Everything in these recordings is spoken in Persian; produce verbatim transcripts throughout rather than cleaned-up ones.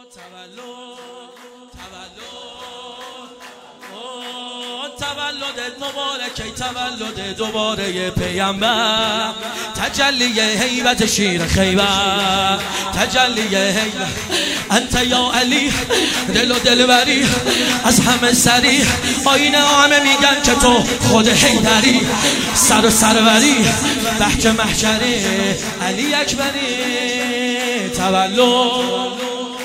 تولد تولد مبارک ای تولد دوباره پیامبر، تجلی هیبت شیر خیبر، تجلی هیبت انت یا علی، دل و دلبری از همه سری، آینه همه میگن که تو خود حیدری، سر و سروری بهج محشری علی اکبری. تولد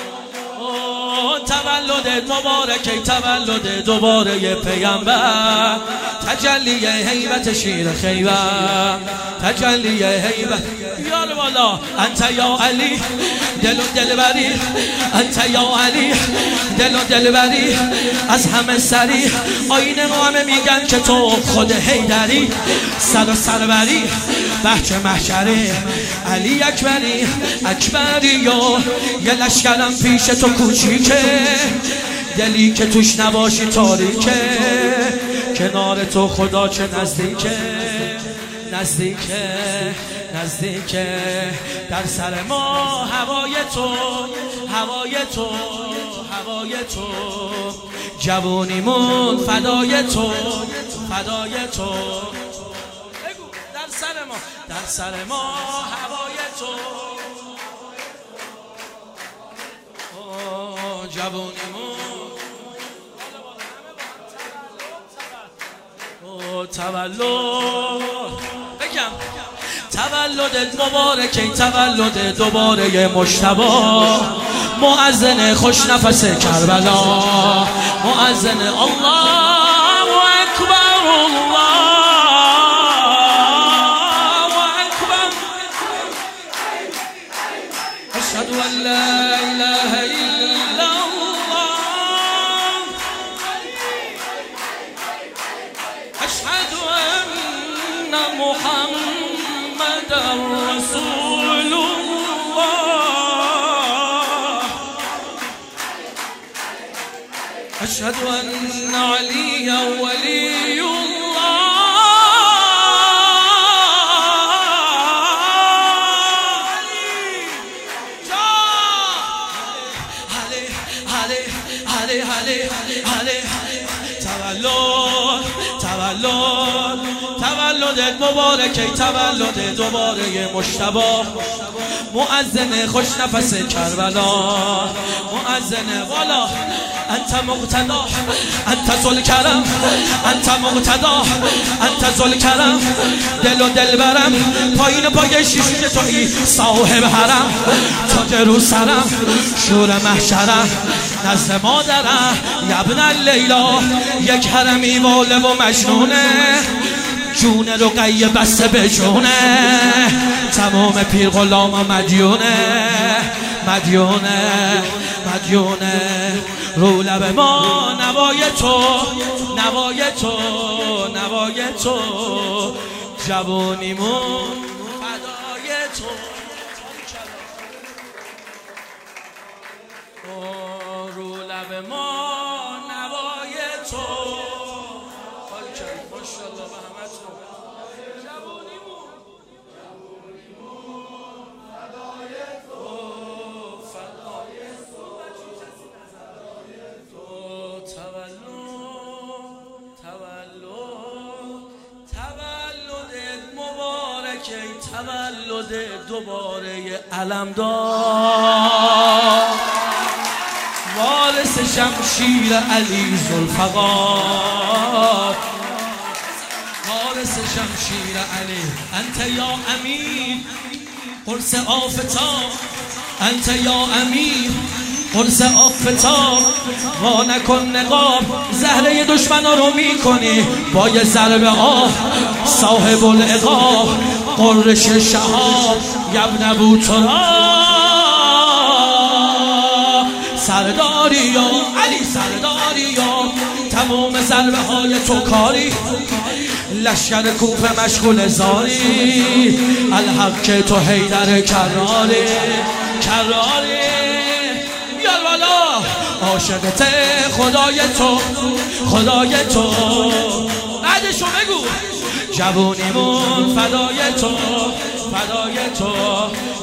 تولد مبارک ای تولد دوباره پیامبر، تجلی هیبت شیر خیبر، تجلی هیبت یار والا انت یا علی، دل و دلبری انت یا علی، دل و دلبری از همه سری، آینه همه میگن که تو خود حیدری، سر و سروری بهج محشری علی اکبری. اکبری یا یه لشکرم پیش تو کوچیکه، دلی که توش نباشی تاریکه، کنار تو خدا چه نزدیکه، نزدیکه نزدیکه. در سر ما هوای تو، هوای تو، هوای تو، جوونیمون فدای تو، فدای تو. در سر ما، در سر ما هوای تو، جوونیمون تولد بگم تولدت مبارک ای تولد دوباره مجتبی، مؤذن خوش نفس کربلا، مؤذن الله اکبر الله اکبر، اشهد ان لا اله الا الله، اشهد ان محمد رسول الله، اشهد ان علی ولی الله. تولد تولد تولدت مبارک ای تولد دوباره مجتبی، مؤذن خوش نفس کربلا، مؤذن والا انت مقتدا، انت ذوالکرم، انت مقتدا، انت ذوالکرم، دل و دلبرم، پایین پای شیشه تویی صاحب حرم، تاج رو سرم، شور محشرم، نزد مادرم یبن لیلا، یک حرمی واله و مجنونه، جون رقیه بسته به جونه، تمام پیر غلام و مدیونه، مدیونه مدیونه. رو لب ما نوای تو، نوای تو، نوای تو، جوانیمون فدای تو. رو لب ما نوای تو، ماشاءالله به همتون. جوانیمون فدای تو، فدای تو. تولد تولد تولدت مبارک ای تولد دوباره علمدار، وارث شمشیر علی ذوالفقار، وارث شمشیر علی. انت یا امیر قرص آفتاب، انت یا امیر قرص آفتاب، وا نکن نقاب، زهره دشمنا رو میکنی با یه ضربه آه، صاحب العقاب، قرش شهاب، یبن ابو تراب، سرداری یا علی، سرداری یا تمام ضربه های تو کاری، لشکر کوفه مشغول زاری، الحق تو حیدر کراری، کراری. بیار والا عاشقت خدای تو، خدای تو. بعدشو بگو جوونیمون فدای تو، فدای تو،